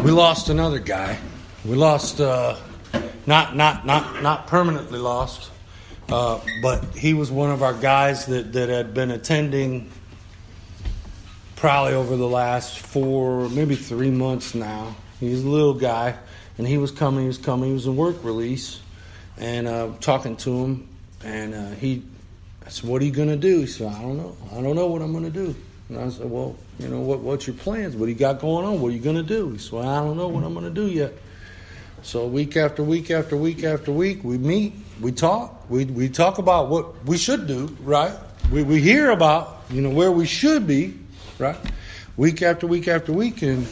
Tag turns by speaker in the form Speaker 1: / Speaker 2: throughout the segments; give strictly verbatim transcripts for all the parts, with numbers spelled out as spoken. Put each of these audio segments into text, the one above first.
Speaker 1: we lost another guy. We lost, uh, not not not not permanently lost, uh, but he was one of our guys that, that had been attending probably over the last four, maybe three months now. He's a little guy, and he was coming, he was coming, he was in work release, and uh, talking to him, and uh, he, I said, what are you going to do? He said, I don't know. I don't know what I'm going to do. And I said, well, you know, what? what's your plans? What do you got going on? What are you going to do? He said, well, I don't know what I'm going to do yet. So week after week after week after week, we meet, we talk, we we talk about what we should do, right? We we hear about, you know, where we should be, right? Week after week after week, and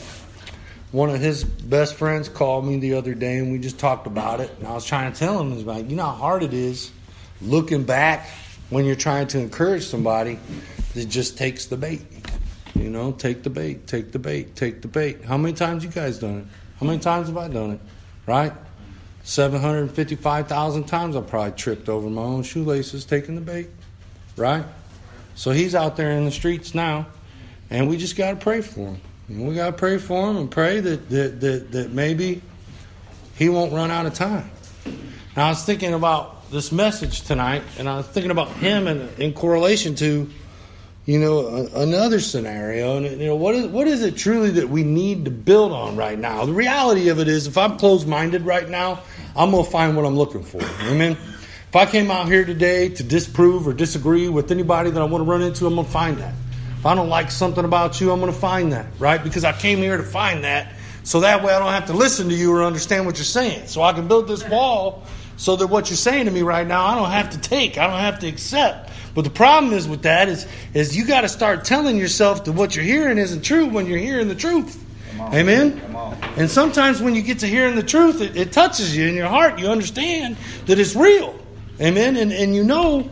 Speaker 1: one of his best friends called me the other day, and we just talked about it. And I was trying to tell him, it's like, you know how hard it is looking back when you're trying to encourage somebody. It just takes the bait. You know, take the bait, take the bait, take the bait. How many times you guys done it? How many times have I done it? Right? seven hundred fifty-five thousand times I probably tripped over my own shoelaces taking the bait. Right? So he's out there in the streets now, and we just got to pray for him. And we got to pray for him and pray that, that, that, that maybe he won't run out of time. Now, I was thinking about this message tonight, and I was thinking about him in, in correlation to, you know, a, another scenario. And, you know, what is what is it truly that we need to build on right now? The reality of it is, if I'm closed-minded right now, I'm going to find what I'm looking for. Amen? If I came out here today to disprove or disagree with anybody that I want to run into, I'm going to find that. If I don't like something about you, I'm going to find that, right? Because I came here to find that, so that way I don't have to listen to you or understand what you're saying. So I can build this wall so that what you're saying to me right now, I don't have to take, I don't have to accept. But the problem is with that is, is you got to start telling yourself that what you're hearing isn't true when you're hearing the truth. Come on, Amen? Come on. And sometimes when you get to hearing the truth, it, it touches you in your heart. You understand that it's real. Amen? And, and you know,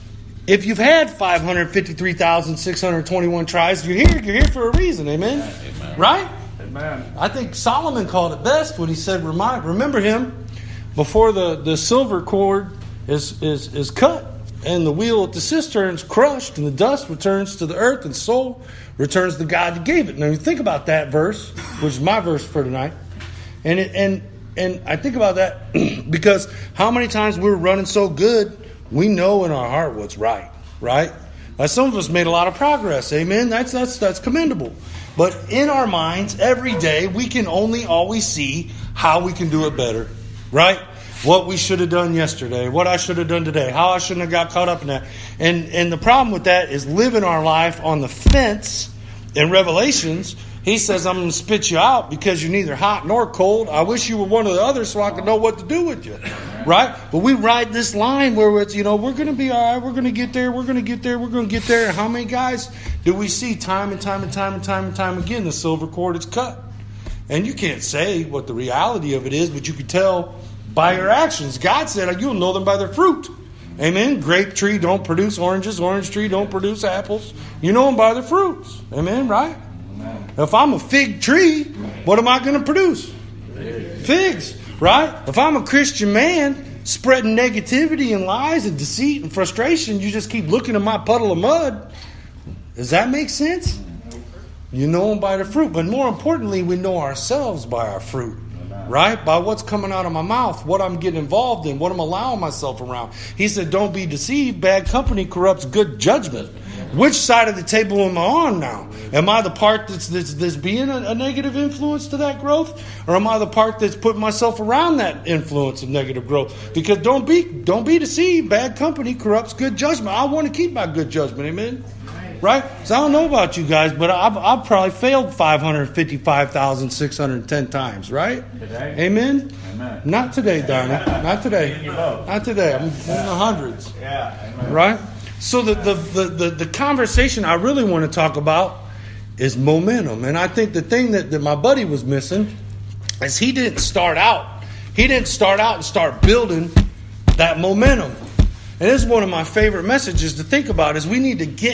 Speaker 1: if you've had five hundred fifty-three thousand six hundred twenty-one tries, you're here, you're here for a reason. Amen? Amen. Right? Amen. I think Solomon called it best when he said, Remind, remember him before the, the silver cord is, is, is cut and the wheel at the cistern is crushed and the dust returns to the earth and soul returns to God that gave it. Now you think about that verse, which is my verse for tonight. And it, and and I think about that because how many times we're running so good, we know in our heart what's right, right? Like some of us made a lot of progress, amen? That's that's that's commendable. But in our minds, every day, we can only always see how we can do it better, right? What we should have done yesterday, what I should have done today, how I shouldn't have got caught up in that. And and the problem with that is living our life on the fence. In Revelations, he says, I'm going to spit you out because you're neither hot nor cold. I wish you were one of the others so I could know what to do with you. Right? But we ride this line where it's, you know, we're going to be all right. We're going to get there. We're going to get there. We're going to get there. And how many guys do we see time and time and time and time and time again? The silver cord is cut. And you can't say what the reality of it is, but you can tell by your actions. God said, you'll know them by their fruit. Amen. Grape tree don't produce oranges. Orange tree don't produce apples. You know them by their fruits. Amen. Right? Amen. If I'm a fig tree, what am I going to produce? Figs. Figs. Right? If I'm a Christian man spreading negativity and lies and deceit and frustration, you just keep looking at my puddle of mud. Does that make sense? You know them by the fruit. But more importantly, we know ourselves by our fruit. Right? By what's coming out of my mouth, what I'm getting involved in, what I'm allowing myself around. He said, don't be deceived. Bad company corrupts good judgment. Which side of the table am I on now? Am I the part that's, that's, that's being a, a negative influence to that growth? Or am I the part that's putting myself around that influence of negative growth? Because don't be, don't be deceived. Bad company corrupts good judgment. I want to keep my good judgment. Amen? Right? So I don't know about you guys, but I've, I've probably failed five hundred fifty-five thousand six hundred ten times, right? Today? Amen? Amen. Not today, Donnie. Not today. Not today. I'm in the hundreds. Yeah. Amen. Right? So the, the, the, the, the conversation I really want to talk about is momentum. And I think the thing that, that my buddy was missing is he didn't start out. He didn't start out and start building that momentum. And this is one of my favorite messages to think about is we need to get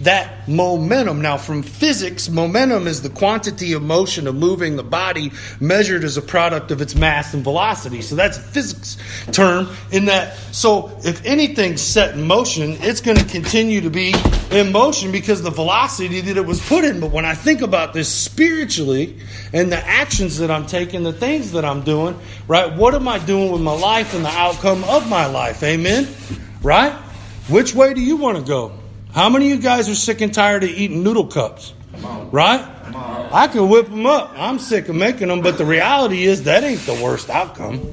Speaker 1: that momentum. Now, from physics, momentum is the quantity of motion of moving the body measured as a product of its mass and velocity. So that's a physics term in that. So if anything's set in motion, it's going to continue to be in motion because of the velocity that it was put in. But when I think about this spiritually and the actions that I'm taking, the things that I'm doing, right? What am I doing with my life and the outcome of my life? Amen? Right? Which way do you want to go? How many of you guys are sick and tired of eating noodle cups? Right? I can whip them up. I'm sick of making them, but the reality is that ain't the worst outcome.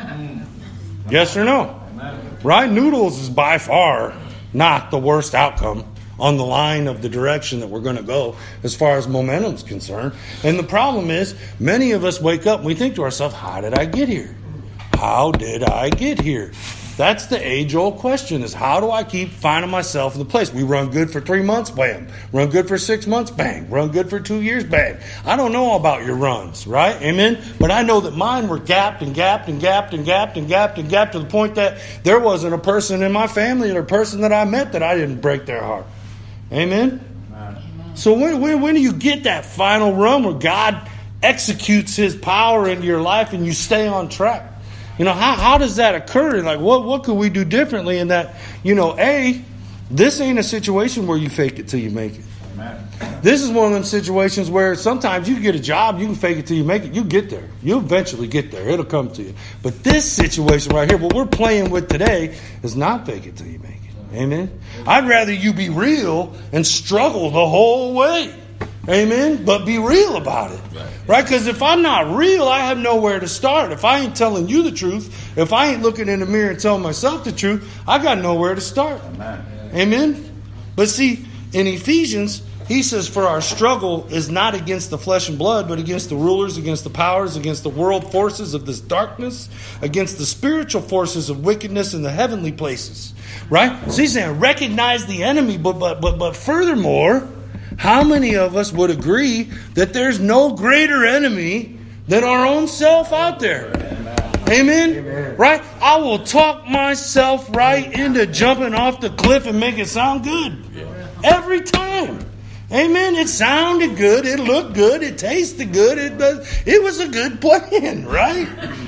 Speaker 1: Yes or no? Right? Noodles is by far not the worst outcome on the line of the direction that we're going to go as far as momentum is concerned. And the problem is, many of us wake up and we think to ourselves, how did I get here? How did I get here? That's the age-old question, is how do I keep finding myself in the place? We run good for three months, bam. Run good for six months, bang. Run good for two years, bang. I don't know about your runs, right? Amen? But I know that mine were gapped and gapped and gapped and gapped and gapped and gapped to the point that there wasn't a person in my family or a person that I met that I didn't break their heart. Amen? Amen. So when, when, when do you get that final run where God executes His power into your life and you stay on track? You know, how how does that occur? Like, what what could we do differently in that, you know, A, this ain't a situation where you fake it till you make it. Amen. This is one of them situations where sometimes you get a job, you can fake it till you make it. You get there. You'll eventually get there. It'll come to you. But this situation right here, what we're playing with today, is not fake it till you make it. Amen? I'd rather you be real and struggle the whole way. Amen? But be real about it. Right? Because if I'm not real, I have nowhere to start. If I ain't telling you the truth, if I ain't looking in the mirror and telling myself the truth, I got nowhere to start. Amen? Amen? But see, in Ephesians, he says, for our struggle is not against the flesh and blood, but against the rulers, against the powers, against the world forces of this darkness, against the spiritual forces of wickedness in the heavenly places. Right? So he's saying, recognize the enemy, but but but but furthermore, how many of us would agree that there's no greater enemy than our own self out there? Amen? Amen? Right? I will talk myself right into jumping off the cliff and make it sound good. Every time. Amen? It sounded good. It looked good. It tasted good. It does. It was a good plan, right?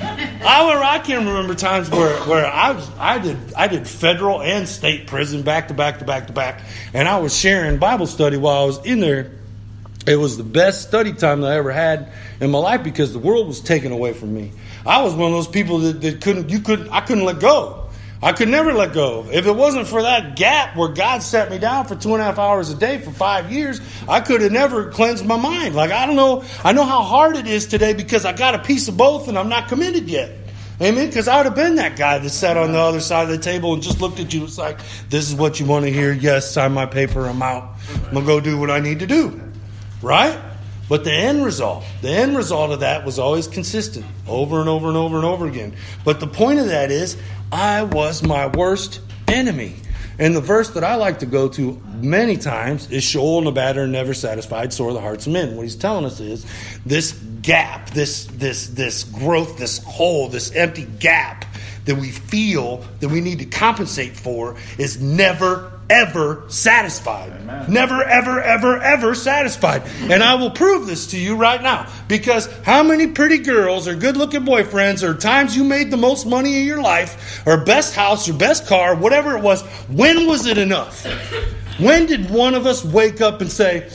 Speaker 1: I, I can remember times where, where I was, I did I did federal and state prison back to back to back to back, and I was sharing Bible study while I was in there. It was the best study time that I ever had in my life because the world was taken away from me. I was one of those people that, that couldn't you couldn't I couldn't let go. I could never let go. If it wasn't for that gap where God set me down for two and a half hours a day for five years, I could have never cleansed my mind. Like, I don't know. I know how hard it is today because I got a piece of both and I'm not committed yet. Amen? Because I would have been that guy that sat on the other side of the table and just looked at you. It's like, this is what you want to hear. Yes, sign my paper. I'm out. I'm going to go do what I need to do. Right? But the end result, the end result of that was always consistent. Over and over and over and over again. But the point of that is, I was my worst enemy. And the verse that I like to go to many times is Sheol and the batter never satisfied, so are the hearts of men. What he's telling us is this gap, this this this growth, this hole, this empty gap that we feel that we need to compensate for is never, ever satisfied. Amen. Never, ever, ever, ever satisfied. And I will prove this to you right now. Because how many pretty girls or good-looking boyfriends or times you made the most money in your life or best house or best car, whatever it was, when was it enough? When did one of us wake up and say,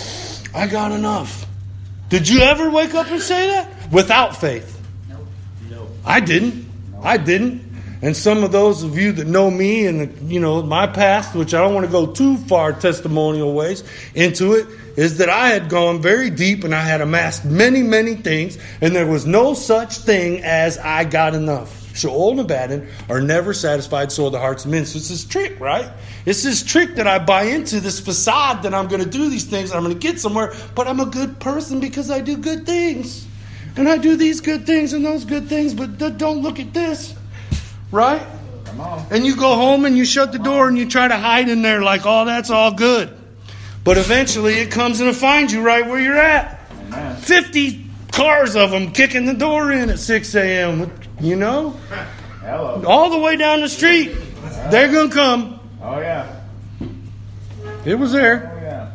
Speaker 1: I got enough? Did you ever wake up and say that? Without faith. No. No. I didn't. I didn't. And some of those of you that know me and, you know, my past, which I don't want to go too far testimonial ways into it, is that I had gone very deep and I had amassed many, many things, and there was no such thing as I got enough. Sheol and Abaddon are never satisfied, so are the hearts of men. So it's this trick, right? It's this trick that I buy into, this facade that I'm going to do these things, I'm going to get somewhere, but I'm a good person because I do good things. And I do these good things and those good things, but don't look at this. Right? Come on. And you go home and you shut the door and you try to hide in there like, oh, that's all good. But eventually it comes and it finds you right where you're at. Amen. fifty cars of them kicking the door in at six a.m., you know? Hello. All the way down the street. They're going to come.
Speaker 2: Oh, yeah.
Speaker 1: It was there.
Speaker 2: Oh, yeah.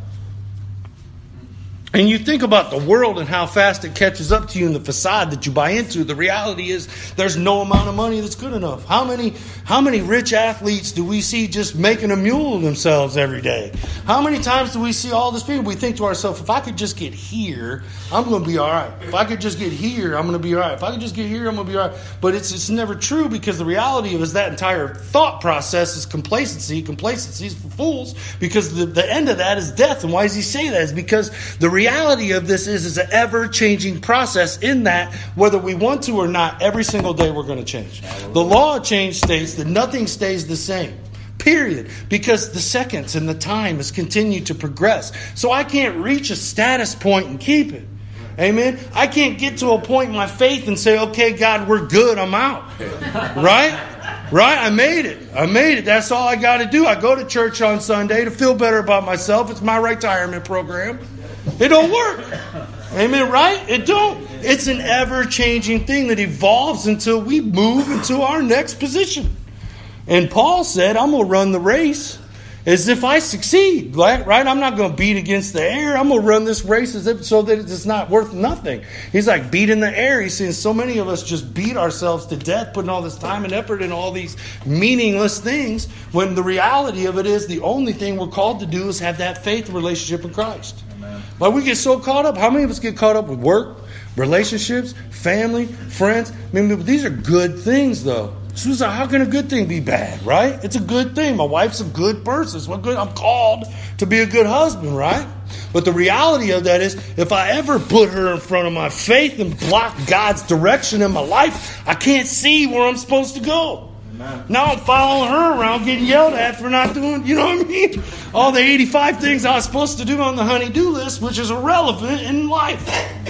Speaker 1: And you think about the world and how fast it catches up to you in the facade that you buy into. The reality is there's no amount of money that's good enough. How many how many rich athletes do we see just making a mule of themselves every day? How many times do we see all this people? We think to ourselves, if I could just get here, I'm going to be all right. If I could just get here, I'm going to be all right. If I could just get here, I'm going to be all right. But it's it's never true, because the reality of is that entire thought process is complacency. Complacency is for fools, because the, the end of that is death. And why does he say that? Is because the reality of this is, is an ever-changing process, in that whether we want to or not, every single day we're going to change. The law of change states that nothing stays the same. Period. Because the seconds and the time has continued to progress. So I can't reach a status point and keep it. Amen. I can't get to a point in my faith and say, okay, God, we're good, I'm out. Right? Right? I made it. I made it. That's all I got to do. I go to church on Sunday to feel better about myself. It's my retirement program. It don't work. Amen, right? It don't. It's an ever-changing thing that evolves until we move into our next position. And Paul said, I'm going to run the race as if I succeed. Right? I'm not going to beat against the air. I'm going to run this race as if so that it's not worth nothing. He's like, beat in the air. He's saying so many of us just beat ourselves to death, putting all this time and effort in all these meaningless things, when the reality of it is the only thing we're called to do is have that faith relationship in Christ. But we get so caught up. How many of us get caught up with work, relationships, family, friends? I mean, these are good things, though. So how can a good thing be bad, right? It's a good thing. My wife's a good person. So I'm, good. I'm called to be a good husband, right? But the reality of that is, if I ever put her in front of my faith and block God's direction in my life, I can't see where I'm supposed to go. Now I'm following her around, getting yelled at for not doing, you know what I mean? All the eighty-five things I was supposed to do on the honey-do list, which is irrelevant in life.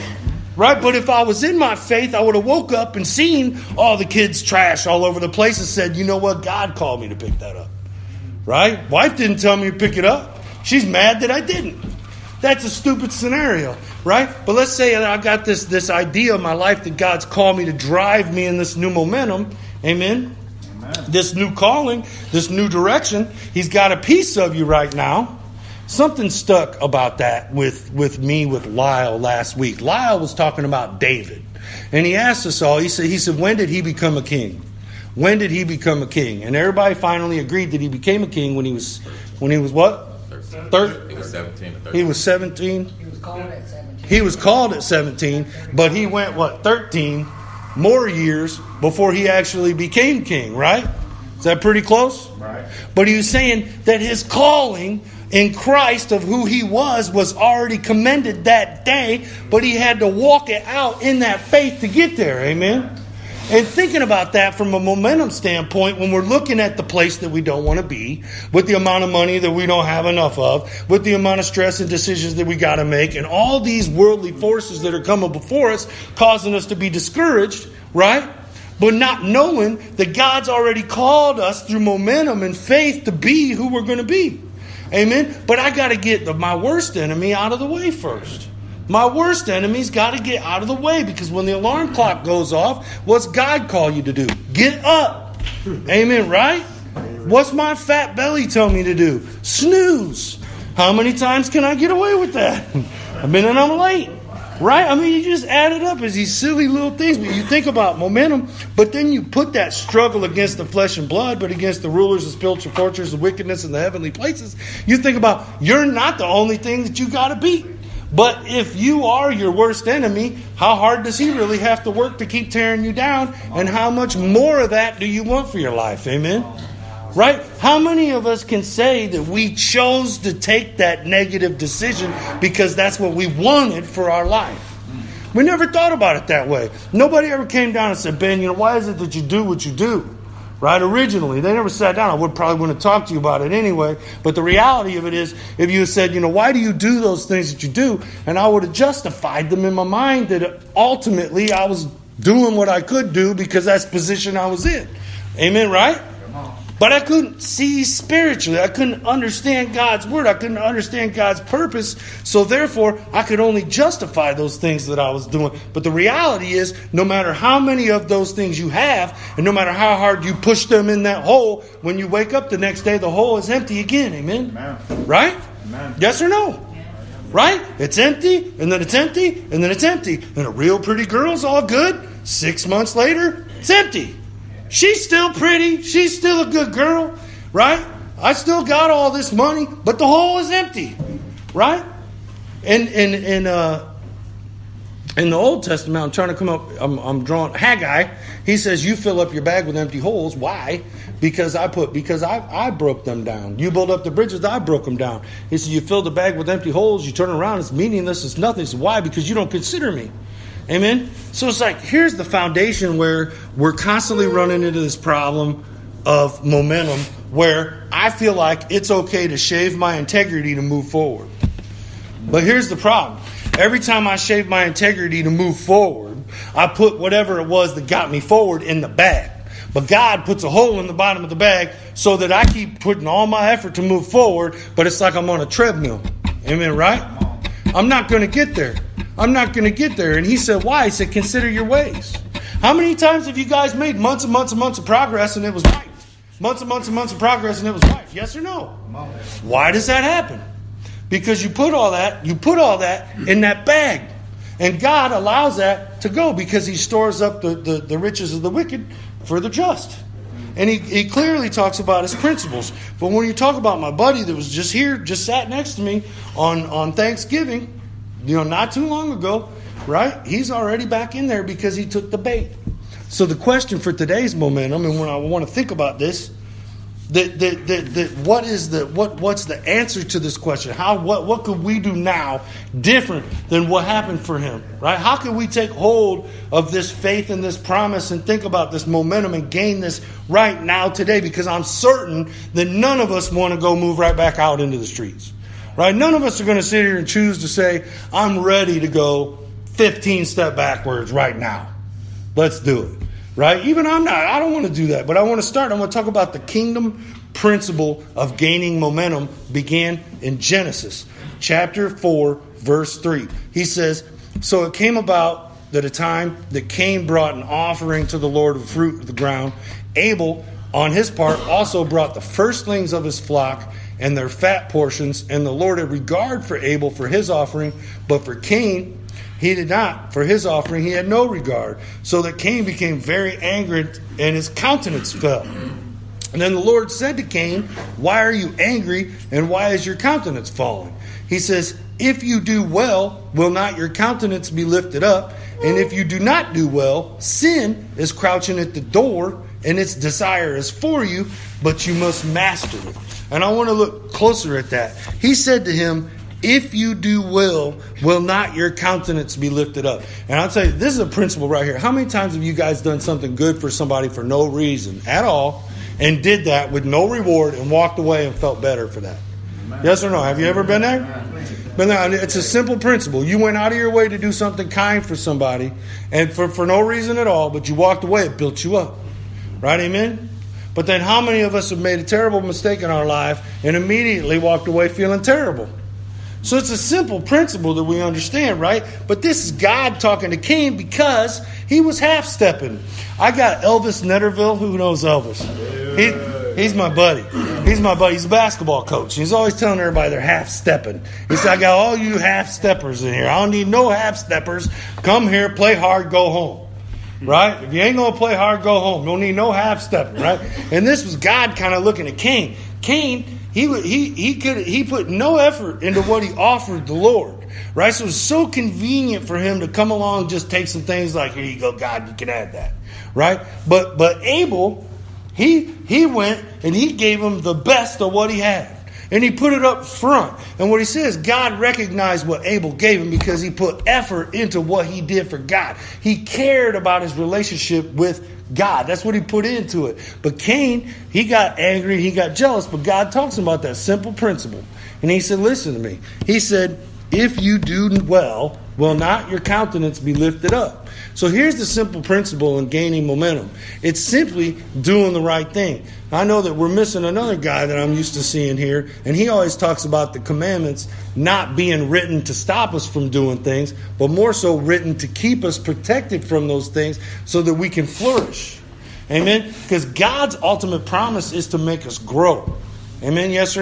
Speaker 1: Right? But if I was in my faith, I would have woke up and seen all the kids' trash all over the place and said, you know what? God called me to pick that up. Right? Wife didn't tell me to pick it up. She's mad that I didn't. That's a stupid scenario. Right? But let's say that I've got this, this idea of my life that God's called me to drive me in this new momentum. Amen? This new calling, this new direction. He's got a piece of you right now. Something stuck about that with, with me with Lyle last week. Lyle was talking about David. And he asked us all, he said, he said, when did he become a king? When did he become a king? And everybody finally agreed that he became a king when he was, when he was what? thirteen.
Speaker 3: He was seventeen.
Speaker 1: He was seventeen.
Speaker 4: He was called at seventeen.
Speaker 1: He was called at seventeen, but he went, what, thirteen more years before he actually became king, right? Is that pretty close?
Speaker 2: Right.
Speaker 1: But he was saying that his calling in Christ of who he was was already commended that day, but he had to walk it out in that faith to get there. Amen? And thinking about that from a momentum standpoint, when we're looking at the place that we don't want to be, with the amount of money that we don't have enough of, with the amount of stress and decisions that we got to make, and all these worldly forces that are coming before us, causing us to be discouraged, right? But not knowing that God's already called us through momentum and faith to be who we're going to be. Amen? But I got to get the, my worst enemy out of the way first. My worst enemy's got to get out of the way, because when the alarm clock goes off, what's God call you to do? Get up. Amen, right? What's my fat belly tell me to do? Snooze. How many times can I get away with that? I mean, and I'm late. Right? I mean, you just add it up as these silly little things. But you think about momentum, but then you put that struggle against the flesh and blood, but against the rulers of spiritual fortresses, the wickedness in the heavenly places. You think about, you're not the only thing that you got to beat. But if you are your worst enemy, how hard does he really have to work to keep tearing you down? And how much more of that do you want for your life? Amen? Right? How many of us can say that we chose to take that negative decision because that's what we wanted for our life? We never thought about it that way. Nobody ever came down and said, Ben, you know, why is it that you do what you do? Right? Originally, they never sat down. I would probably want to talk to you about it anyway. But the reality of it is, if you had said, you know, why do you do those things that you do? And I would have justified them in my mind that ultimately I was doing what I could do because that's the position I was in. Amen, right? But I couldn't see spiritually. I couldn't understand God's word. I couldn't understand God's purpose. So therefore, I could only justify those things that I was doing. But the reality is, no matter how many of those things you have, and no matter how hard you push them in that hole, when you wake up the next day, the hole is empty again. Amen? Amen. Right?
Speaker 2: Amen.
Speaker 1: Yes or no? Right? It's empty, and then it's empty, and then it's empty. And a real pretty girl's all good. Six months later, it's empty. She's still pretty. She's still a good girl. Right? I still got all this money, but the hole is empty. Right? And and and uh in the Old Testament, I'm trying to come up, I'm, I'm drawing, Haggai, he says, you fill up your bag with empty holes. Why? Because I put, because I, I broke them down. You build up the bridges, I broke them down. He said, you fill the bag with empty holes, you turn around, it's meaningless, it's nothing. He said, why? Because you don't consider me. Amen? So it's like, here's the foundation where we're constantly running into this problem of momentum, where I feel like it's okay to shave my integrity to move forward. But here's the problem. Every time I shave my integrity to move forward, I put whatever it was that got me forward in the bag. But God puts a hole in the bottom of the bag so that I keep putting all my effort to move forward, but it's like I'm on a treadmill. Amen, right? I'm not going to get there. I'm not going to get there. And he said, why? He said, consider your ways. How many times have you guys made months and months and months of progress and it was right? Months and months and months of progress and it was right. Yes or no? Why does that happen? Because you put all that, you put all that in that bag. And God allows that to go because he stores up the, the, the riches of the wicked for the just. And he, he clearly talks about his principles. But when you talk about my buddy that was just here, just sat next to me on, on Thanksgiving, you know, not too long ago, right? He's already back in there because he took the bait. So the question for today's momentum, and when I want to think about this, That, that, that, that what is the what what's the answer to this question? How what what could we do now different than what happened for him? Right? How can we take hold of this faith and this promise and think about this momentum and gain this right now today? Because I'm certain that none of us want to go move right back out into the streets. Right? None of us are going to sit here and choose to say, I'm ready to go fifteen step backwards right now. Let's do it. Right? Even I'm not. I don't want to do that. But I want to start. I want to talk about the kingdom principle of gaining momentum began in Genesis chapter four, verse three. He says, so it came about that a time that Cain brought an offering to the Lord of the fruit of the ground. Abel, on his part, also brought the firstlings of his flock and their fat portions. And the Lord had regard for Abel for his offering, but for Cain he did not. For his offering he had no regard. So that Cain became very angry and his countenance fell. And then the Lord said to Cain, why are you angry and why is your countenance falling? He says, if you do well, will not your countenance be lifted up? And if you do not do well, sin is crouching at the door and its desire is for you, but you must master it. And I want to look closer at that. He said to him, if you do well, will not your countenance be lifted up? And I'll tell you, this is a principle right here. How many times have you guys done something good for somebody for no reason at all and did that with no reward and walked away and felt better for that? Amen. Yes or no? Have you ever been there? Been there? It's a simple principle. You went out of your way to do something kind for somebody and for, for no reason at all, but you walked away. It built you up. Right? Amen? But then how many of us have made a terrible mistake in our life and immediately walked away feeling terrible? So it's a simple principle that we understand, right? But this is God talking to Cain because he was half-stepping. I got Elvis Netterville. Who knows Elvis? He, he's my buddy. He's my buddy. He's a basketball coach. He's always telling everybody they're half-stepping. He said, I got all you half-steppers in here. I don't need no half-steppers. Come here, play hard, go home. Right? If you ain't going to play hard, go home. Don't need no half-stepping, right? And this was God kind of looking at Cain. Cain... He he he could he put no effort into what he offered the Lord, right? So it was so convenient for him to come along and just take some things like, here you go, God, you can add that, right? But but Abel, he he went and he gave him the best of what he had, and he put it up front. And what he says, God recognized what Abel gave him because he put effort into what he did for God. He cared about his relationship with God. That's what he put into it. But Cain, he got angry, he got jealous, but God talks about that simple principle. And he said, listen to me. He said, if you do well, will not your countenance be lifted up? So here's the simple principle in gaining momentum. It's simply doing the right thing. I know that we're missing another guy that I'm used to seeing here, and he always talks about the commandments not being written to stop us from doing things, but more so written to keep us protected from those things so that we can flourish. Amen? Because God's ultimate promise is to make us grow. Amen? Yes or no?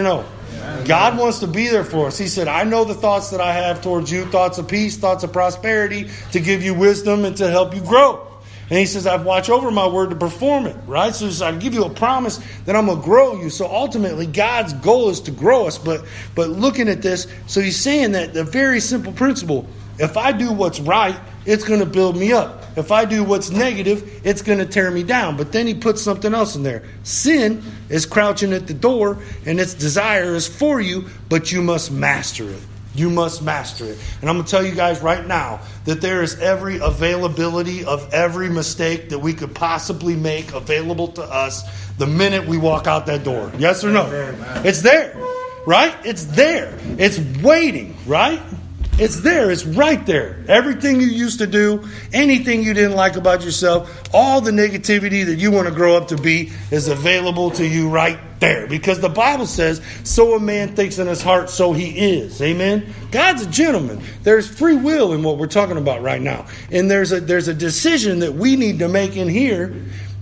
Speaker 1: God wants to be there for us. He said, I know the thoughts that I have towards you, thoughts of peace, thoughts of prosperity, to give you wisdom and to help you grow. And he says, I've watched over my word to perform it, right? So he says, I give you a promise that I'm going to grow you. So ultimately, God's goal is to grow us. But but looking at this, so he's saying that the very simple principle, if I do what's right, it's going to build me up. If I do what's negative, it's going to tear me down. But then he puts something else in there. Sin is crouching at the door, and its desire is for you, but you must master it. You must master it. And I'm going to tell you guys right now that there is every availability of every mistake that we could possibly make available to us the minute we walk out that door. Yes or no? It's there, right? It's there. It's waiting, right? It's there. It's right there. Everything you used to do, anything you didn't like about yourself, all the negativity that you want to grow up to be is available to you right there. Because the Bible says, so a man thinks in his heart, so he is. Amen? God's a gentleman. There's free will in what we're talking about right now. And there's a there's a decision that we need to make in here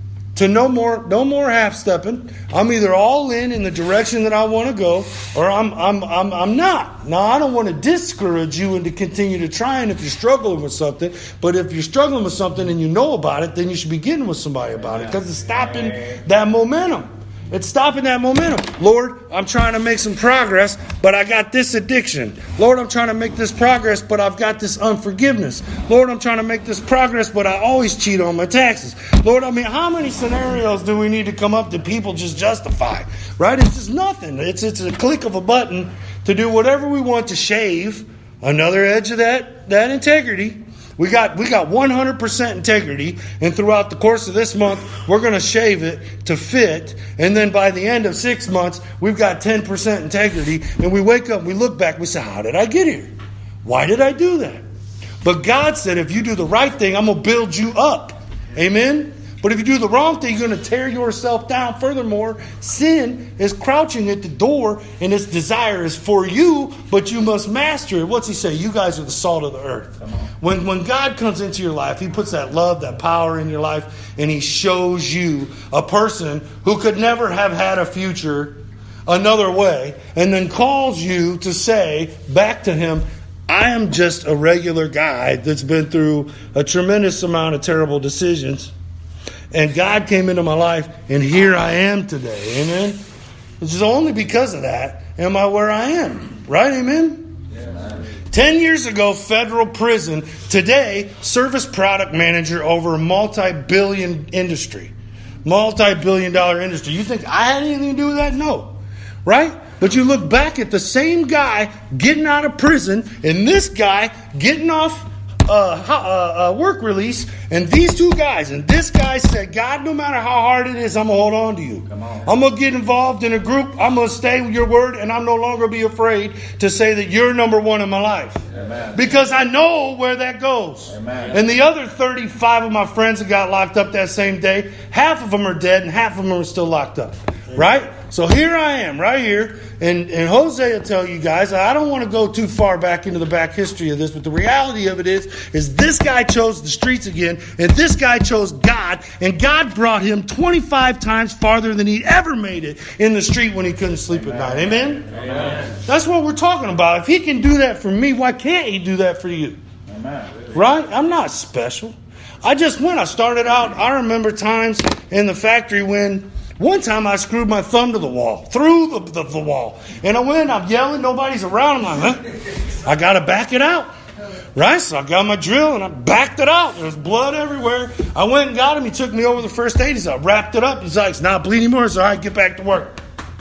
Speaker 1: to no more no more half-stepping. I'm either all in in the direction that I want to go, or I'm I'm I'm I'm not. Now, I don't want to discourage you and to continue to try, and if you're struggling with something, but if you're struggling with something and you know about it, then you should be getting with somebody about it, because it's stopping that momentum. It's stopping that momentum. Lord, I'm trying to make some progress, but I got this addiction. Lord, I'm trying to make this progress, but I've got this unforgiveness. Lord, I'm trying to make this progress, but I always cheat on my taxes. Lord, I mean, how many scenarios do we need to come up that people just justify? Right? It's just nothing. It's it's a click of a button to do whatever we want to shave another edge of that, that integrity. We got we got one hundred percent integrity, and throughout the course of this month, we're going to shave it to fit. And then by the end of six months, we've got ten percent integrity. And we wake up, we look back, we say, how did I get here? Why did I do that? But God said, if you do the right thing, I'm going to build you up. Amen? But if you do the wrong thing, you're going to tear yourself down. Furthermore, sin is crouching at the door, and its desire is for you, but you must master it. What's he say? You guys are the salt of the earth. When, when God comes into your life, he puts that love, that power in your life, and he shows you a person who could never have had a future another way, and then calls you to say back to him, I am just a regular guy that's been through a tremendous amount of terrible decisions. And God came into my life, and here I am today. Amen? It's just only because of that am I where I am. Right? Amen? Yeah. Ten years ago, federal prison. Today, service product manager over a multi-billion industry. Multi-billion dollar industry. You think I had anything to do with that? No. Right? But you look back at the same guy getting out of prison, and this guy getting off Uh, uh, uh, work release, and these two guys, and this guy said, God, no matter how hard it is, I'm going to hold on to you. Come on. I'm going to get involved in a group. I'm going to stay with your word, and I'm no longer be afraid to say that you're number one in my life. Amen. Because I know where that goes. Amen. And the other thirty-five of my friends that got locked up that same day, half of them are dead, and half of them are still locked up. Amen. Right? So here I am, right here, and, and Jose will tell you guys, I don't want to go too far back into the back history of this, but the reality of it is, is this guy chose the streets again, and this guy chose God, and God brought him twenty-five times farther than he ever made it in the street when he couldn't sleep Amen. At night. Amen? Amen? That's what we're talking about. If he can do that for me, why can't he do that for you? Amen. Right? I'm not special. I just went. I started out, I remember times in the factory when one time I screwed my thumb to the wall, through the, the, the wall. And I went, I'm yelling, nobody's around. I'm like, huh? I got to back it out. Right? So I got my drill and I backed it out. There was blood everywhere. I went and got him. He took me over the first aid. He's like, wrapped it up. He's like, it's not bleeding anymore. So all right, get back to work.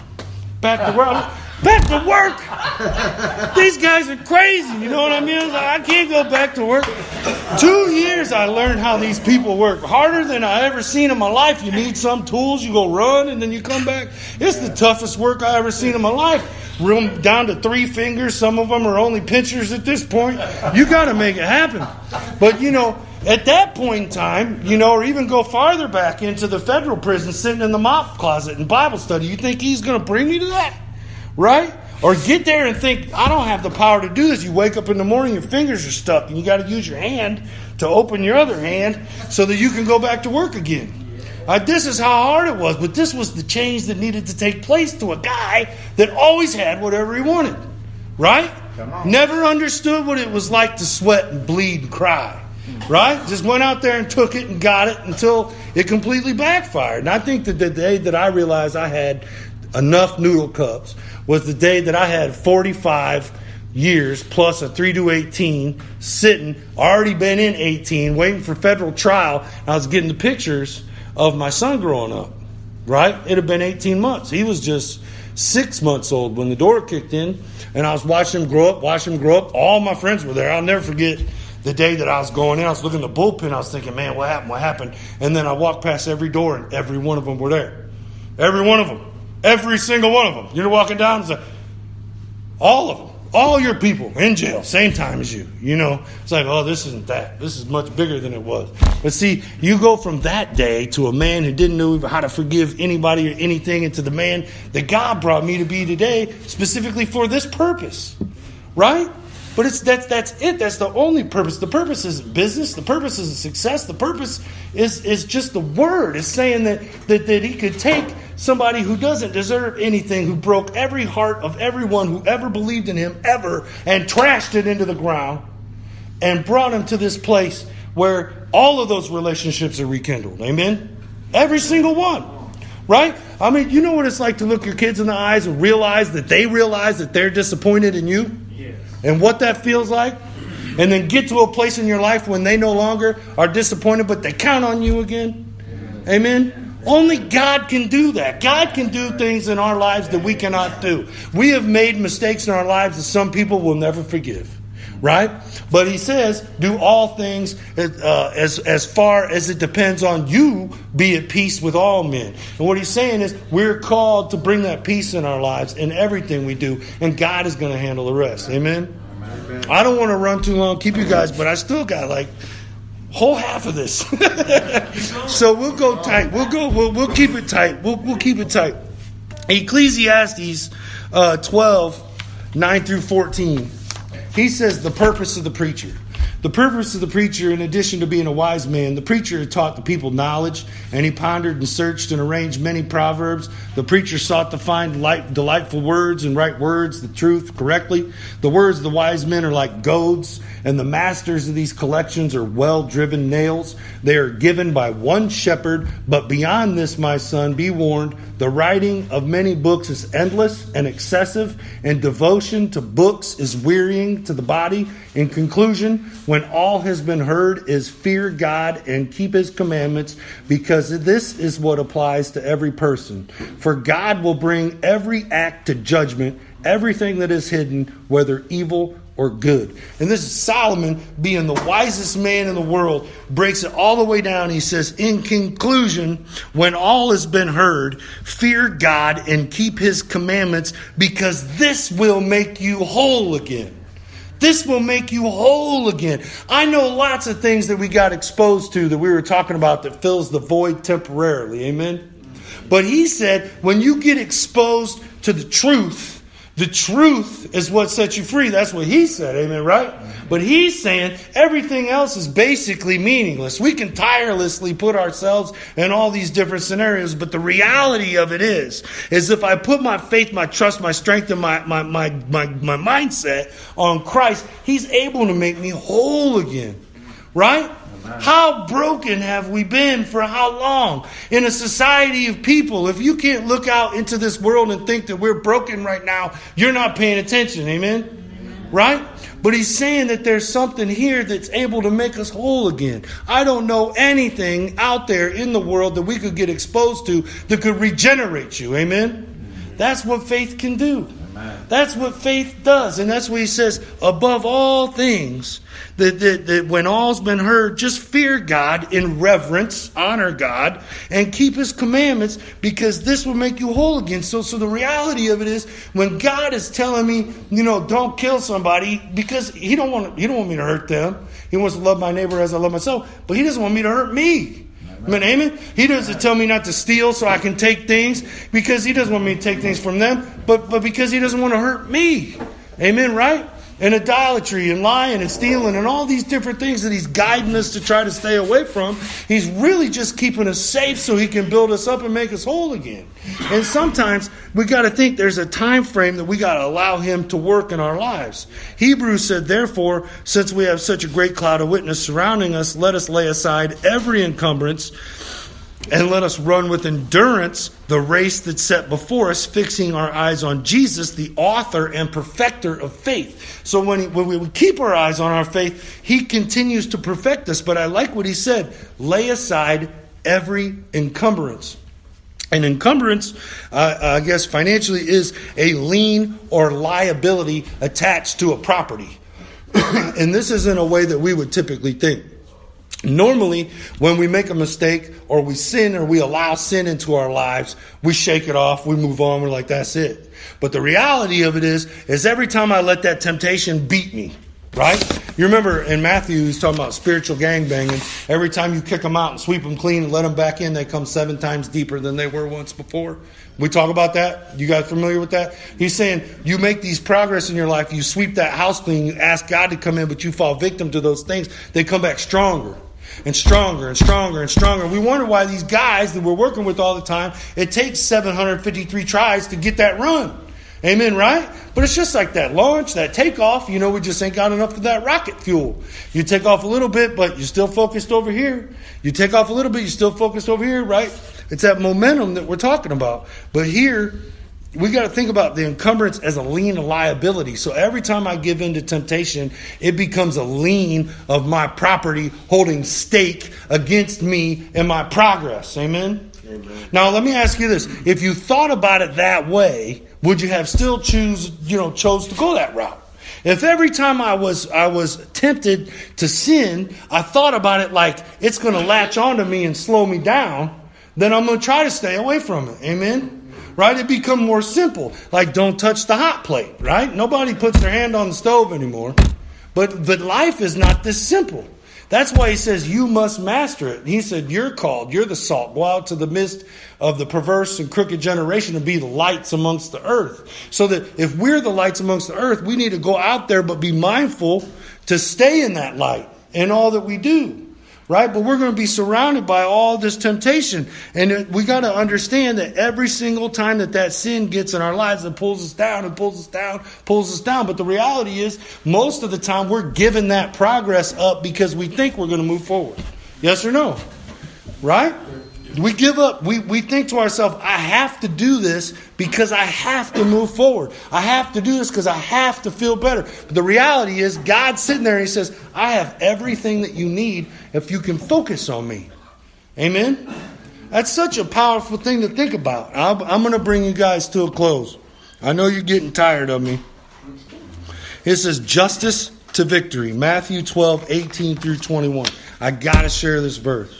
Speaker 1: Back to work. Back to work. These guys are crazy. You know what I mean? I was like, I can't go back to work. Two years I learned how these people work. Harder than I ever seen in my life. You need some tools. You go run and then you come back. It's the toughest work I ever seen in my life. Room down to three fingers. Some of them are only pinchers at this point. You got to make it happen. But, you know, at that point in time, you know, or even go farther back into the federal prison, sitting in the mop closet in Bible study, you think he's going to bring me to that? Right? Or get there and think, I don't have the power to do this. You wake up in the morning, your fingers are stuck, and you got to use your hand to open your other hand so that you can go back to work again. Uh, this is how hard it was. But this was the change that needed to take place to a guy that always had whatever he wanted. Right? Never understood what it was like to sweat and bleed and cry. Right? Just went out there and took it and got it until it completely backfired. And I think that the day that I realized I had enough noodle cups was the day that I had forty-five years plus a three to eighteen sitting, already been in eighteen, waiting for federal trial. I was getting the pictures of my son growing up. Right? It had been eighteen months. He was just six months old when the door kicked in. And I was watching him grow up, watching him grow up. All my friends were there. I'll never forget the day that I was going in. I was looking at the bullpen. I was thinking, man, what happened? What happened? And then I walked past every door, and every one of them were there. Every one of them. Every single one of them. You're walking down, it's like, all of them. All your people in jail, same time as you. You know, it's like, oh, this isn't that. This is much bigger than it was. But see, you go from that day to a man who didn't know how to forgive anybody or anything, and to the man that God brought me to be today, specifically for this purpose. Right? But it's that's that's it. That's the only purpose. The purpose isn't business. The purpose isn't success. The purpose is is just the word. It's saying that that, that he could take somebody who doesn't deserve anything, who broke every heart of everyone who ever believed in him ever, and trashed it into the ground, and brought him to this place where all of those relationships are rekindled. Amen? Every single one. Right? I mean, you know what it's like to look your kids in the eyes and realize that they realize that they're disappointed in you? And what that feels like, and then get to a place in your life when they no longer are disappointed, but they count on you again. Amen? Only God can do that. God can do things in our lives that we cannot do. We have made mistakes in our lives that some people will never forgive. Right? But he says, do all things uh, as, as far as it depends on you, be at peace with all men. And what he's saying is, we're called to bring that peace in our lives in everything we do. And God is going to handle the rest. Amen? Amen. I don't want to run too long, keep you guys, but I still got like whole half of this. So we'll go tight. We'll go, we'll, we'll keep it tight. We'll, we'll keep it tight. Ecclesiastes uh, twelve, nine through fourteen. He says the purpose of the preacher. The purpose of the preacher, in addition to being a wise man, the preacher taught the people knowledge, and he pondered and searched and arranged many proverbs. The preacher sought to find light, delightful words and right words, the truth correctly. The words of the wise men are like goads, and the masters of these collections are well-driven nails. They are given by one shepherd, but beyond this, my son, be warned, the writing of many books is endless and excessive, and devotion to books is wearying to the body. In conclusion, when all has been heard, is fear God and keep his commandments, because this is what applies to every person. For God will bring every act to judgment, everything that is hidden, whether evil or good. And this is Solomon, being the wisest man in the world, breaks it all the way down. He says, in conclusion, when all has been heard, fear God and keep his commandments, because this will make you whole again. This will make you whole again. I know lots of things that we got exposed to that we were talking about that fills the void temporarily. Amen? But he said, when you get exposed to the truth, the truth is what sets you free. That's what he said. Amen, right? But he's saying everything else is basically meaningless. We can tirelessly put ourselves in all these different scenarios, but the reality of it is, is if I put my faith, my trust, my strength, and my, my, my, my, my mindset on Christ, he's able to make me whole again. Right? How broken have we been for how long? In a society of people, if you can't look out into this world and think that we're broken right now, you're not paying attention. Amen? Amen. Right? But he's saying that there's something here that's able to make us whole again. I don't know anything out there in the world that we could get exposed to that could regenerate you. Amen? That's what faith can do. That's what faith does. And that's what he says, above all things, that, that, that when all's been heard, just fear God in reverence, honor God, and keep his commandments, because this will make you whole again. So, so the reality of it is, when God is telling me, you know, don't kill somebody, because he don't want, he don't want me to hurt them. He wants to love my neighbor as I love myself, but he doesn't want me to hurt me. Amen, amen. He doesn't tell me not to steal so I can take things, because he doesn't want me to take things from them, but, but because he doesn't want to hurt me. Amen, right? and idolatry and lying and stealing and all these different things that he's guiding us to try to stay away from. He's really just keeping us safe so he can build us up and make us whole again. And sometimes we got to think there's a time frame that we got to allow him to work in our lives. Hebrews said, therefore, since we have such a great cloud of witness surrounding us, let us lay aside every encumbrance and let us run with endurance the race that's set before us, fixing our eyes on Jesus, the author and perfecter of faith. So when, he, when we keep our eyes on our faith, he continues to perfect us. But I like what he said, lay aside every encumbrance. An encumbrance, uh, I guess financially, is a lien or liability attached to a property. And this isn't a way that we would typically think. Normally, when we make a mistake or we sin or we allow sin into our lives, we shake it off, we move on, we're like, that's it. But the reality of it is, is every time I let that temptation beat me, right? You remember in Matthew, he's talking about spiritual gangbanging. Every time you kick them out and sweep them clean and let them back in, they come seven times deeper than they were once before. We talk about that? You guys familiar with that? He's saying you make these progress in your life, you sweep that house clean, you ask God to come in, but you fall victim to those things. They come back stronger and stronger and stronger and stronger. We wonder why these guys that we're working with all the time, it takes seven hundred fifty-three tries to get that run. Amen, right? But it's just like that launch, that takeoff. You know, we just ain't got enough of that rocket fuel. You take off a little bit, but you're still focused over here. You take off a little bit, you're still focused over here, right? It's that momentum that we're talking about. But here, we got to think about the encumbrance as a lien of liability. So every time I give in to temptation, it becomes a lien of my property holding stake against me and my progress. Amen? Amen. Now, let me ask you this. If you thought about it that way, would you have still choose, you know, chose to go that route? If every time I was I was tempted to sin, I thought about it like it's going to latch onto me and slow me down, then I'm going to try to stay away from it. Amen? Right? It become more simple. Like, don't touch the hot plate, right? Nobody puts their hand on the stove anymore. But but life is not this simple. That's why he says you must master it. He said you're called, you're the salt. Go out to the midst of the perverse and crooked generation and be the lights amongst the earth. So that if we're the lights amongst the earth, we need to go out there but be mindful to stay in that light in all that we do. Right? But we're going to be surrounded by all this temptation. And we got to understand that every single time that that sin gets in our lives, it pulls us down and pulls us down, pulls us down. But the reality is, most of the time, we're giving that progress up because we think we're going to move forward. Yes or no? Right? We give up. We, we think to ourselves, I have to do this because I have to move forward. I have to do this because I have to feel better. But the reality is, God's sitting there and he says, I have everything that you need if you can focus on me. Amen? That's such a powerful thing to think about. I'll, I'm going to bring you guys to a close. I know you're getting tired of me. It says justice to victory. Matthew twelve, eighteen through twenty-one. I got to share this verse.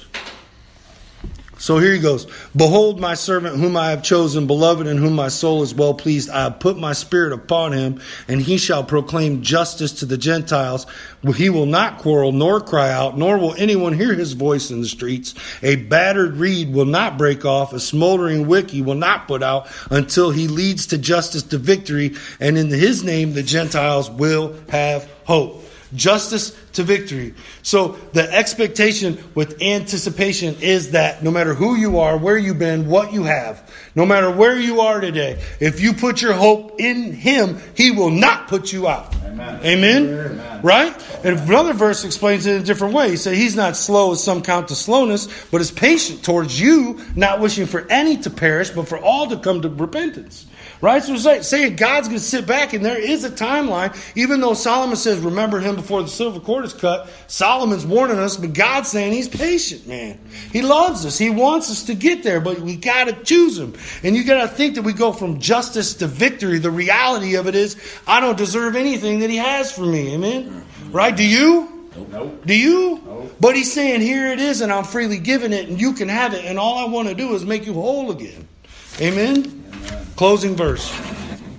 Speaker 1: So here he goes. Behold my servant whom I have chosen, beloved, in whom my soul is well pleased. I have put my spirit upon him, and he shall proclaim justice to the Gentiles. He will not quarrel, nor cry out, nor will anyone hear his voice in the streets. A battered reed will not break off, a smoldering wick he will not put out, until he leads to justice to victory, and in his name the Gentiles will have hope. Justice to victory. So the expectation with anticipation is that no matter who you are, where you've been, what you have, no matter where you are today, if you put your hope in him, he will not put you out. Amen. Amen? Amen. Right? And another verse explains it in a different way. He said he's not slow as some count to slowness, but is patient towards you, not wishing for any to perish, but for all to come to repentance. Right? So it's saying God's going to sit back, and there is a timeline. Even though Solomon says, remember him before the silver cord is cut, Solomon's warning us, but God's saying he's patient, man. He loves us. He wants us to get there, but we got to choose him. And you got to think that we go from justice to victory. The reality of it is, I don't deserve anything that he has for me. Amen? Right? Do you?
Speaker 2: Nope.
Speaker 1: Do you?
Speaker 2: Nope.
Speaker 1: But he's saying, here it is, and I'm freely giving it, and you can have it, and all I want to do is make you whole again. Amen? Closing verse.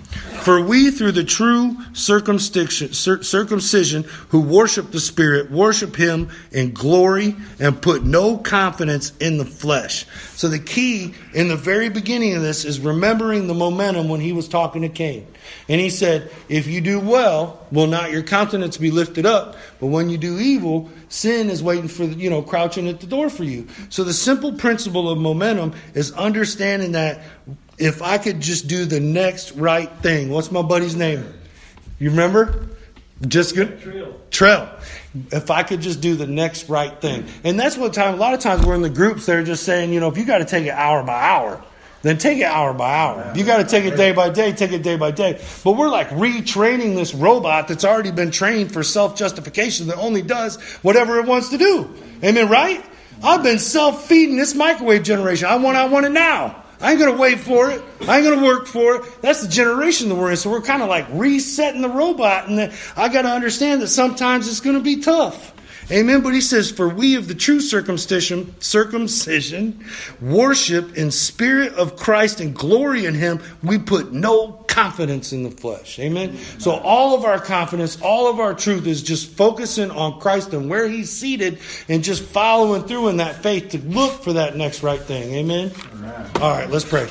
Speaker 1: For we, through the true circumcision, circumcision who worship the Spirit, worship Him in glory and put no confidence in the flesh. So the key in the very beginning of this is remembering the momentum when he was talking to Cain. And he said, if you do well, will not your countenance be lifted up? But when you do evil, sin is waiting for, you know, crouching at the door for you. So the simple principle of momentum is understanding that if I could just do the next right thing. What's my buddy's name? You remember? Just good? Trail. Trail. If I could just do the next right thing. And that's what time, a lot of times we're in the groups, they're just saying, you know, if you got to take it hour by hour, then take it hour by hour. If you got to take it day by day, take it day by day. But we're like retraining this robot that's already been trained for self-justification that only does whatever it wants to do. Amen, right? I've been self-feeding this microwave generation. I want, I want it now. I ain't going to wait for it. I ain't going to work for it. That's the generation that we're in. So we're kind of like resetting the robot. And I got to understand that sometimes it's going to be tough. Amen. But he says, for we of the true circumcision, circumcision, worship in spirit of Christ and glory in Him, we put no confidence in the flesh. Amen. So all of our confidence, all of our truth is just focusing on Christ and where He's seated and just following through in that faith to look for that next right thing. Amen. All right, let's pray.